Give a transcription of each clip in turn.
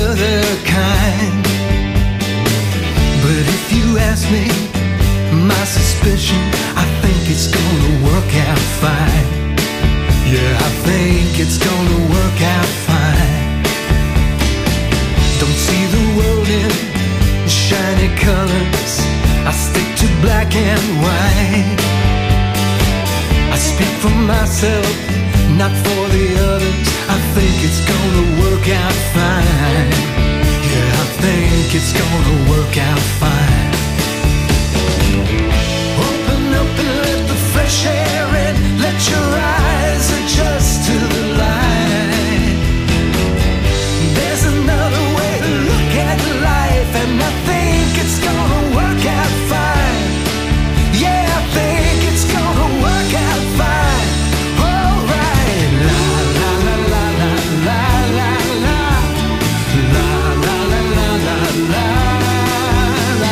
other kind. But if you ask me, my suspicion, I think it's gonna work out fine. Yeah, I think it's gonna work out fine. Don't see the world in shiny colors, I stick to black and white. I speak for myself, not for the others. I think it's gonna work out fine. Yeah, I think it's gonna work out fine. Open up and let the fresh air in. Let your eyes adjust to the light. There's another way to look at life, and I think it's gonna work out fine. Yeah, I think it's gonna work out fine. Alright. La la la la la la la la la la la la la la.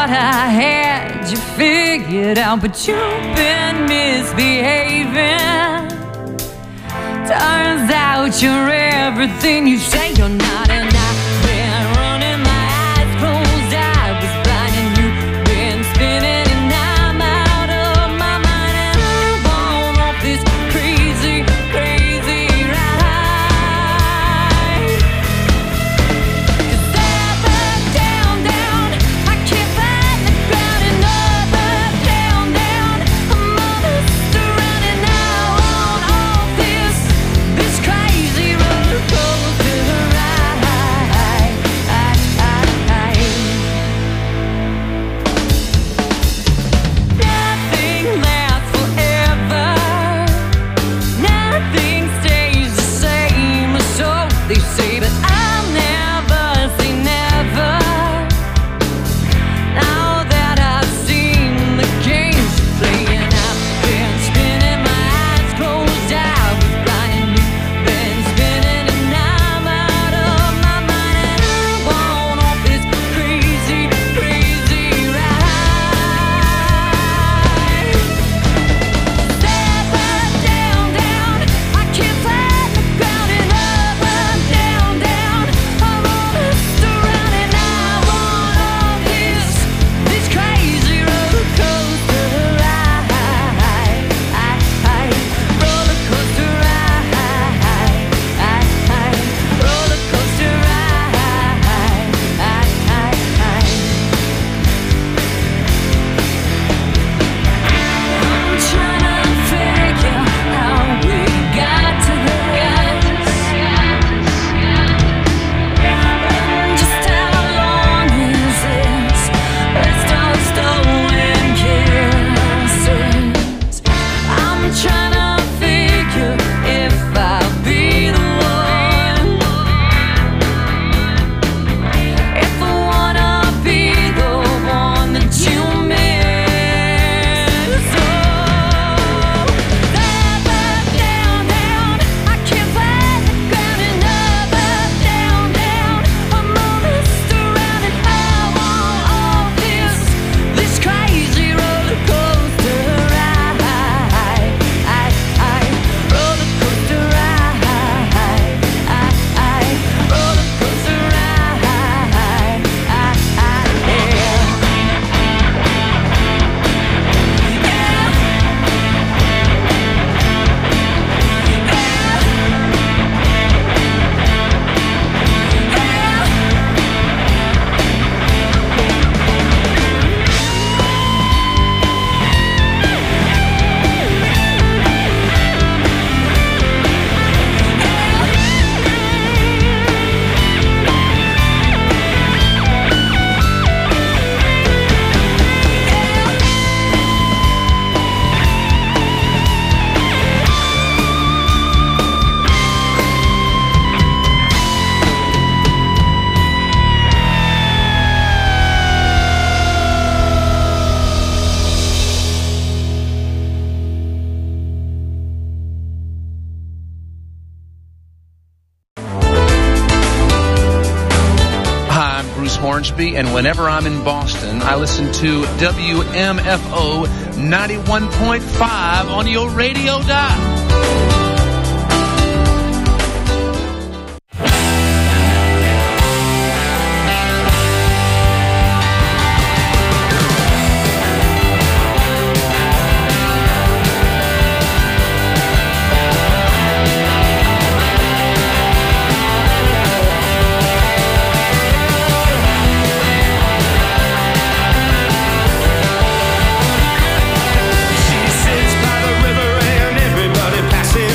thought I had you figured out, but you've been misbehaving. Turns out you're everything you say you're not, and I've been running my eyes closed. I was blind and you've been spinning, and I'm out of my mind, and I'm on off this crazy, crazy ride. 'Cause up, down, down, I can't find the ground, and up, down, down, I'm almost around, and now on off this crazy roller coaster ride. Nothing lasts forever. Nothing stays the same, so they say, but I'll never say never. Now that I've seen the games you play, and I've been spinning my eyes closed, I was blind and you've been spinning, and I'm out of my mind, and I'm on off this crazy, crazy ride. Up, down, down, I can't find the ground, and up, down, down, I'm almost around, and I'm on off this crazy roller coaster ride. Roller coaster ride. Roller coaster ride. I'm trying to figure how we got to this. Just how long is this? List of stolen kisses. I'm trying to figure if I'll be the one. If I wanna be the one that you miss. Oh, up, down, down, I can't find the ground, and up, down, down, I'm almost around, and I'm on off this crazy roller coaster ride. Roller coaster ride. Roller coaster ride. Hi, I'm Bruce Hornsby, and whenever I'm in Boston, I listen to WMFO 91.5 on your radio dial. She sits by the river and everybody passes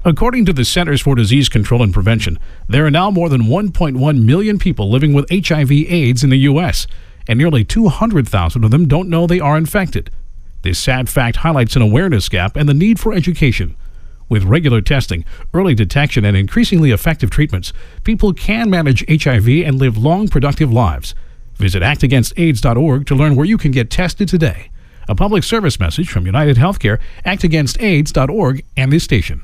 According to the Centers for Disease Control and Prevention, there are now more than 1.1 million people living with HIV/AIDS in the U.S., and nearly 200,000 of them don't know they are infected. This sad fact highlights an awareness gap and the need for education. With regular testing, early detection, and increasingly effective treatments, people can manage HIV and live long, productive lives. Visit actagainstaids.org to learn where you can get tested today. A public service message from United Healthcare, actagainstaids.org, and this station.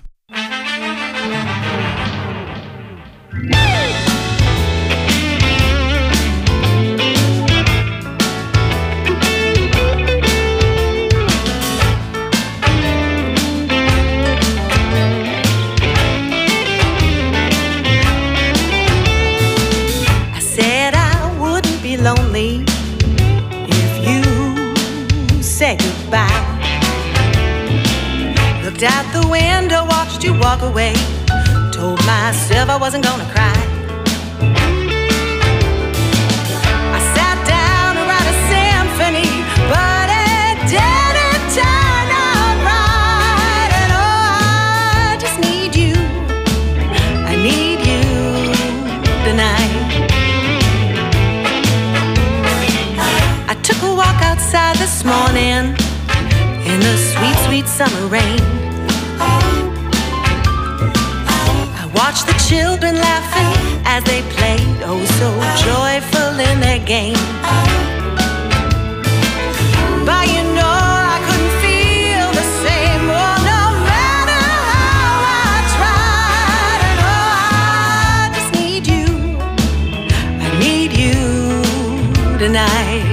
Lonely if you say goodbye. Looked out the window, watched you walk away, told myself I wasn't gonna cry. I sat down to write a symphony, but it didn't turn out right. And oh, I just need you, I need you tonight. Took a walk outside this morning in the sweet, sweet summer rain. I watched the children laughing as they played, oh so joyful in their game. But you know I couldn't feel the same, oh no matter how I tried. And oh, I just need you, I need you tonight.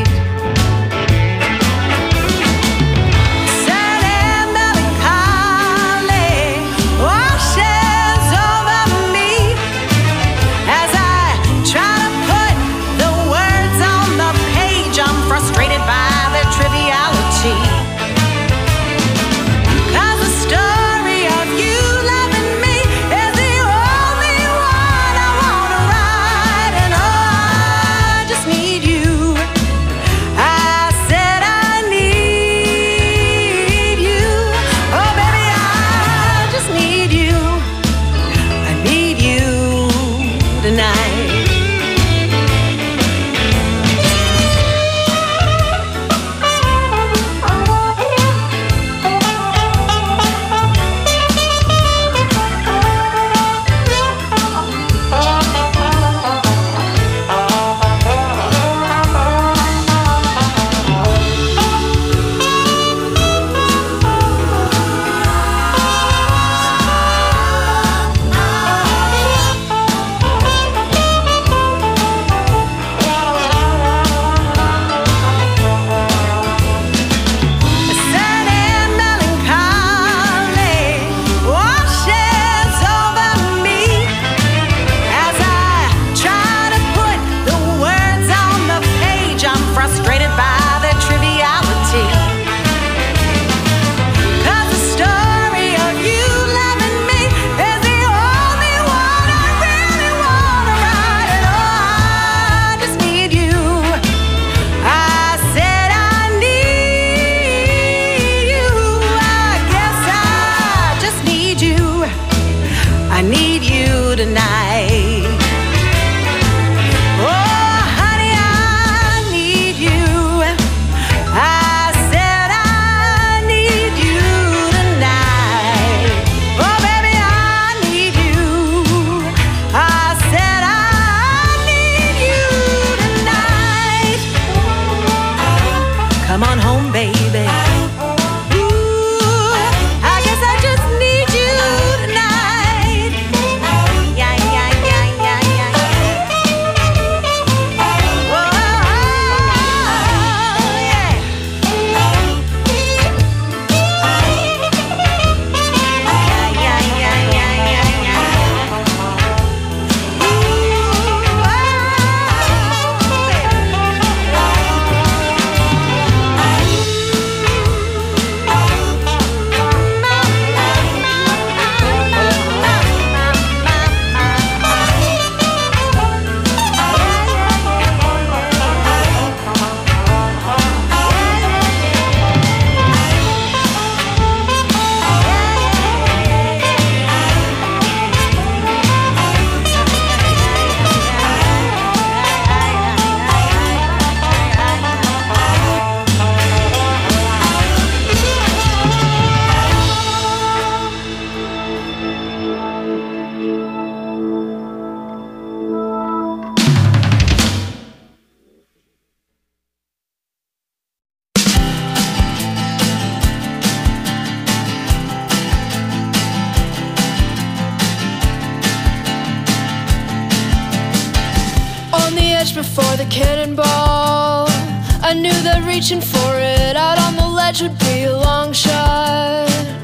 edge before the cannonball. I knew that reaching for it out on the ledge would be a long shot.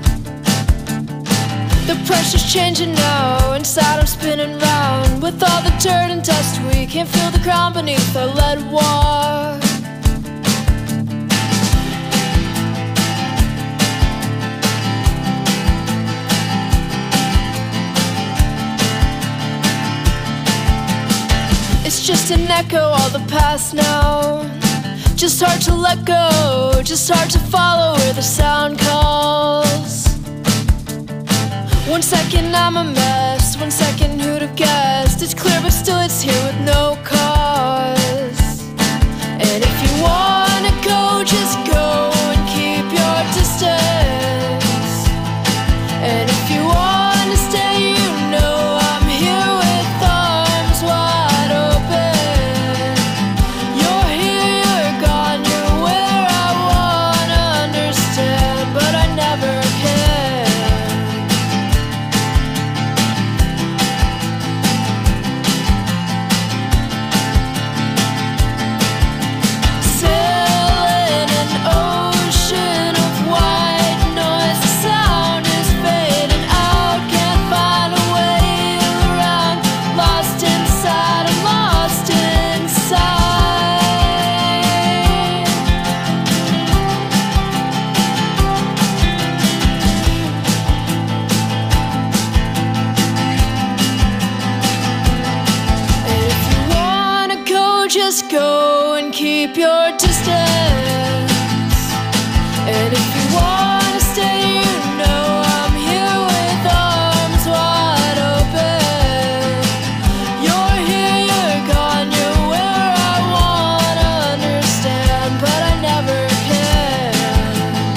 The pressure's changing now, inside I'm spinning round. With all the dirt and dust, we can't feel the ground beneath our lead walk. It's just an echo, all the past now. Just hard to let go, just hard to follow where the sound calls. 1 second I'm a mess, 1 second who'd have guessed. It's clear but still it's here with no cause. And if you wanna go, just go and keep your distance. And if you wanna stay, you know I'm here with arms wide open. You're here, you're gone, you're where I wanna understand, but I never can. Sailing an ocean of white noise, the sound is fading out, can't find a way around. Lost inside, I'm lost inside. And if you wanna go, just go and keep your distance. And if you wanna stay, you know I'm here with arms wide open. You're here, you're gone, you're where I wanna understand, but I never can.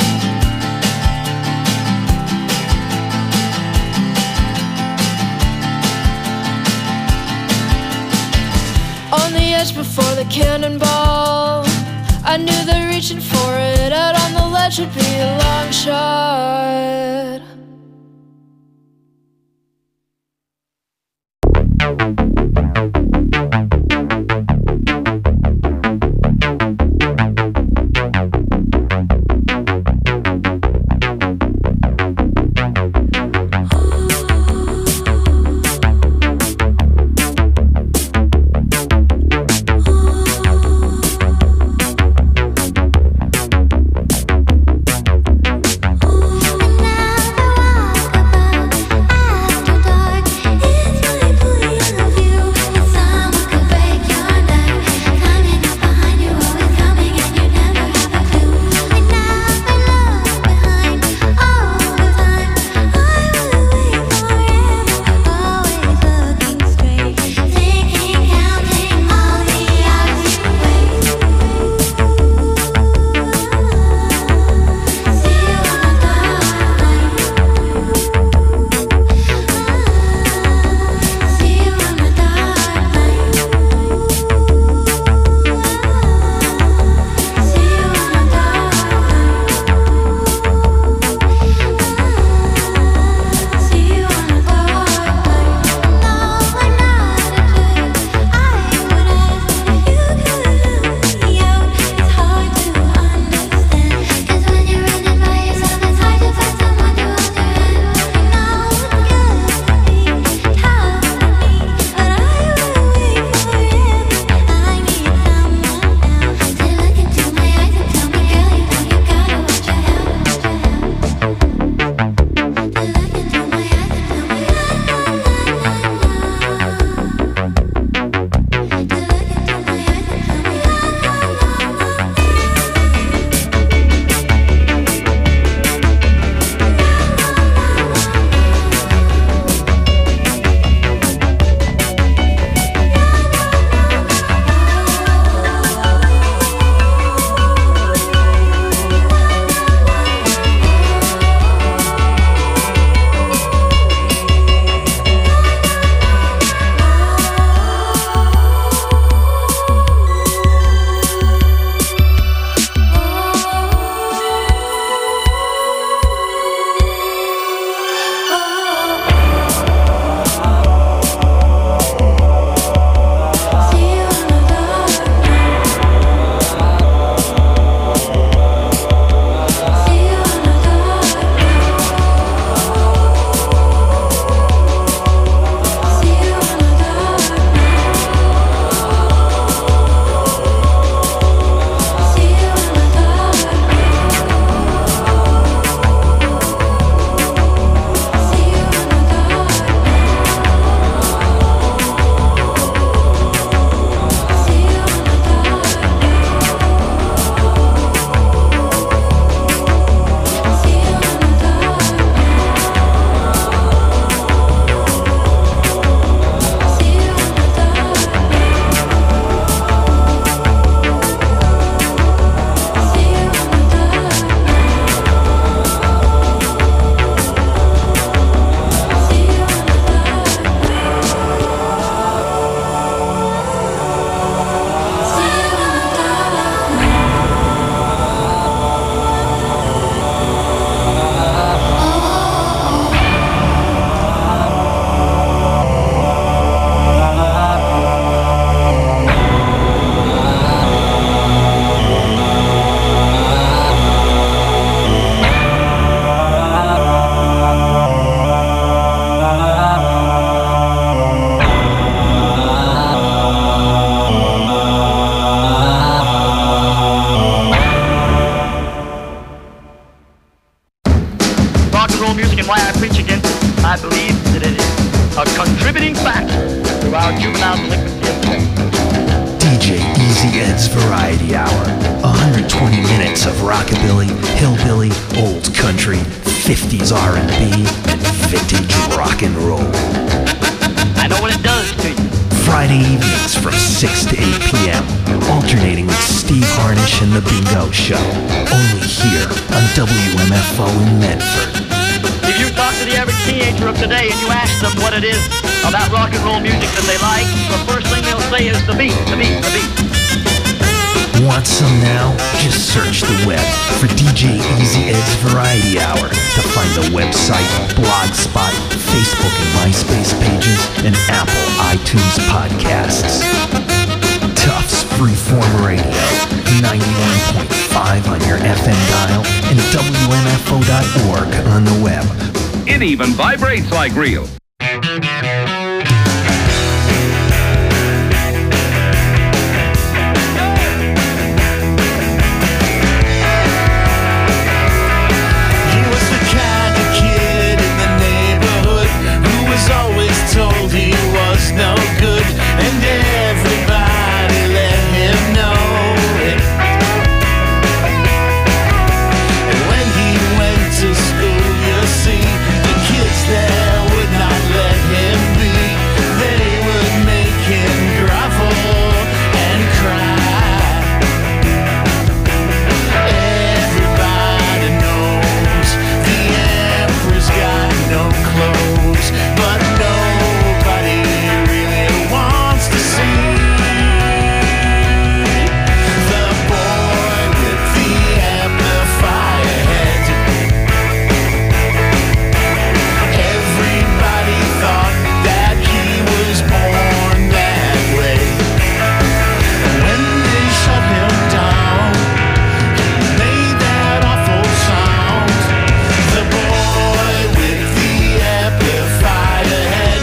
On the edge before the cannonball, I knew that reaching for it out on the ledge would be a long shot. Another walk above after dark. It's really pulling on the Easy Ed's Variety Hour. 120 minutes of rockabilly, hillbilly, old country, 50s R&B, and vintage rock and roll. I know what it does to you. Friday evenings from 6 to 8 p.m. Alternating with Steve Harnish and The Bingo Show. Only here on WMFO in Medford. If you talk to the average teenager of today and you ask them what it is about rock and roll music that they like, the first thing they'll say is the beat, the beat, the beat. Want some now? Just search the web for DJ Easy Ed's Variety Hour to find the website, Blogspot, Facebook and MySpace pages, and Apple iTunes podcasts. Tufts Freeform Radio, 91.5 on your FM dial, and WMFO.org on the web. It even vibrates like real. Told he was no good, and everybody let him know it. And when he went to school, you see, the kids there would not let him be. They would make him grovel and cry. Everybody knows the emperor's got no clothes, but nobody really wants to see the boy with the amplifier head. Everybody thought that he was born that way. When they shut him down, he made that awful sound. The boy with the amplifier head.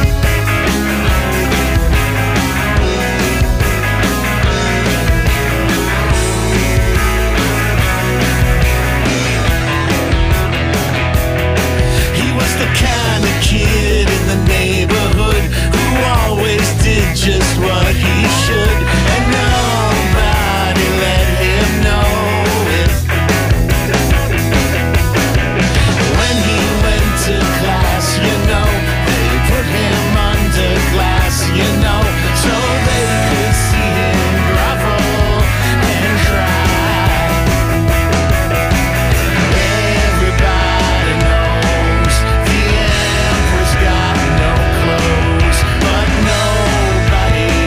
He was the kind of kid in the neighborhood who always did just what he should, and nobody let him know it. When he went to class, you know, they put him under glass, you know, so they could see him grovel and cry. Everybody knows the emperor's got no clothes, but nobody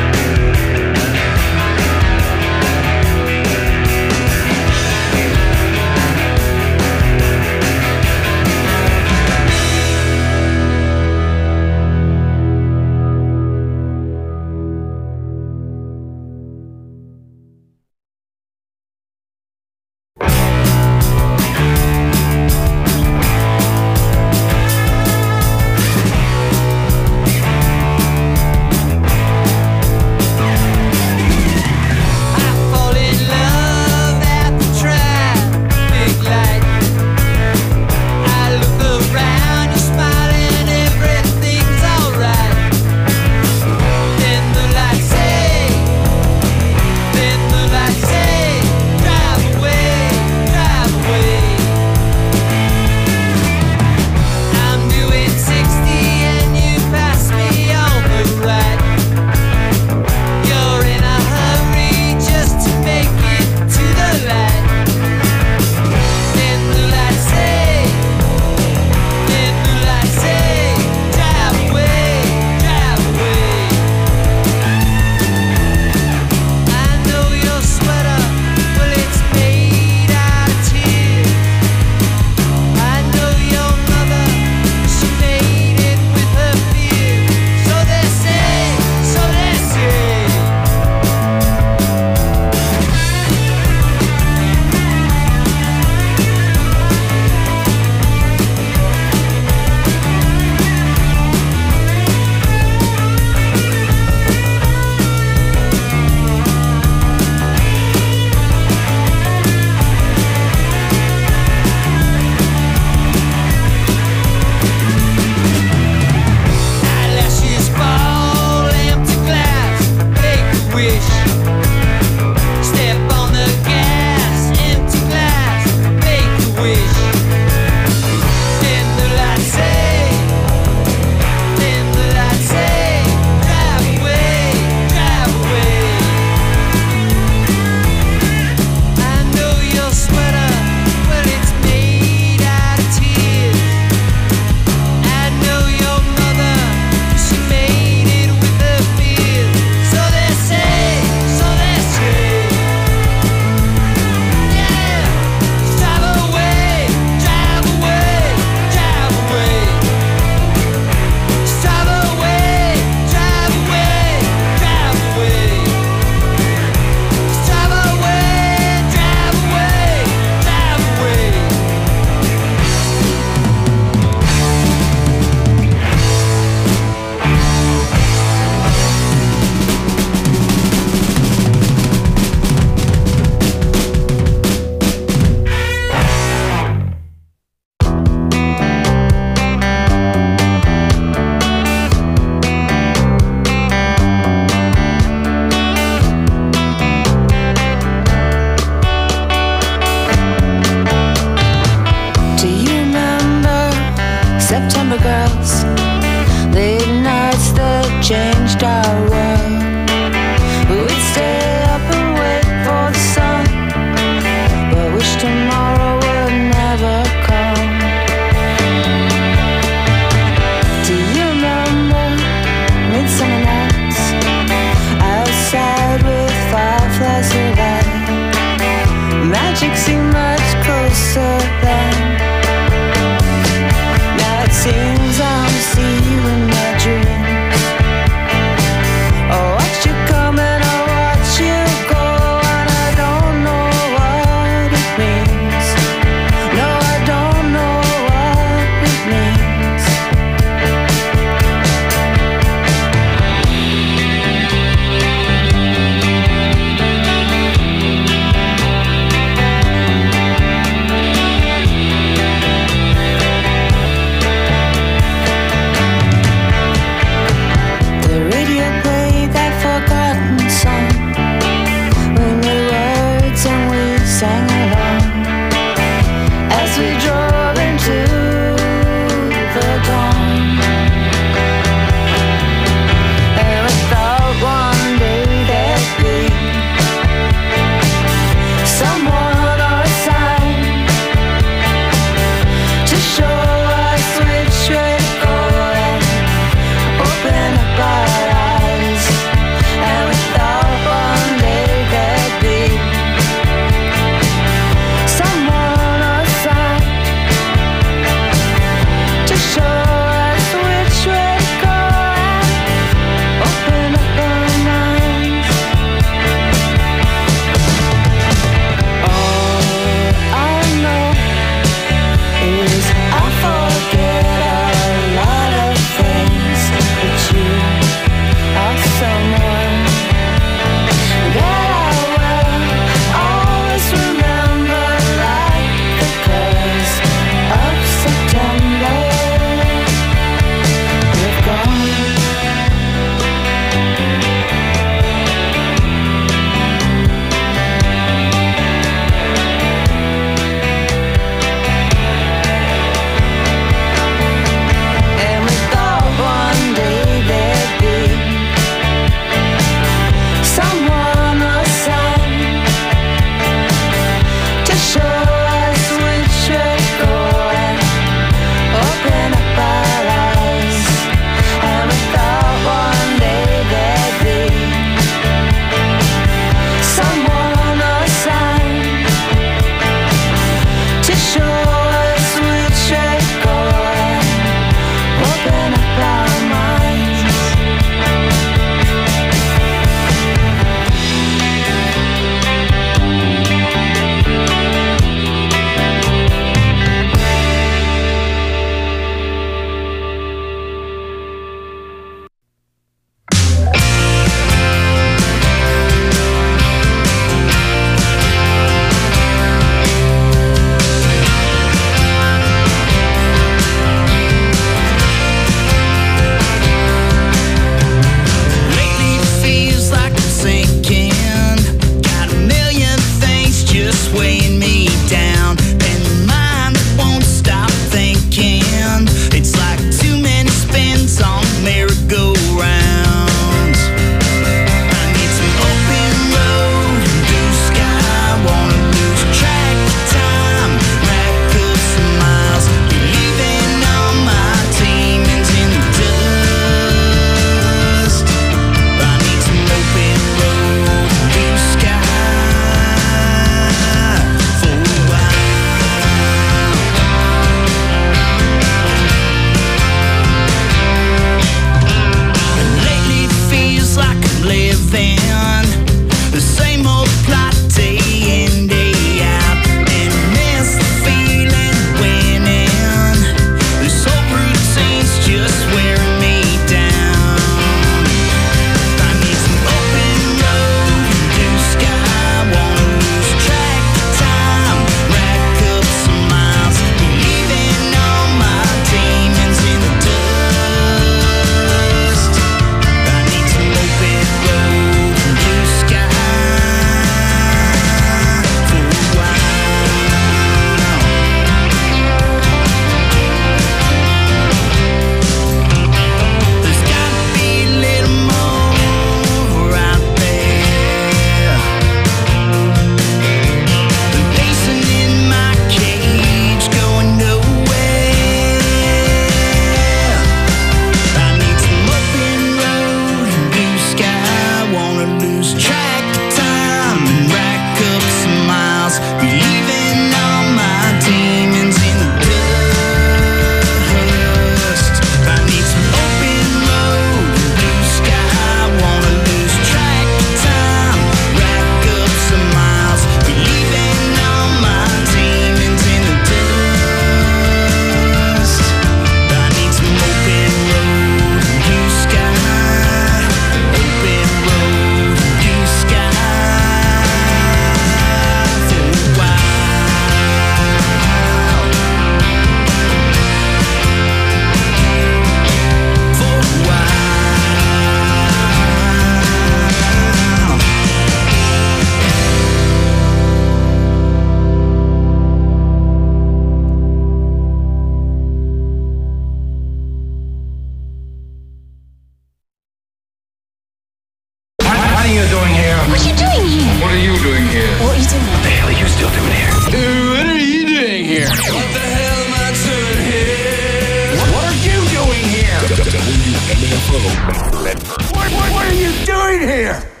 Boston. What the hell are you still doing here? What are you doing here? What the hell am I doing here? What are you doing here? WMFO. What are you doing here?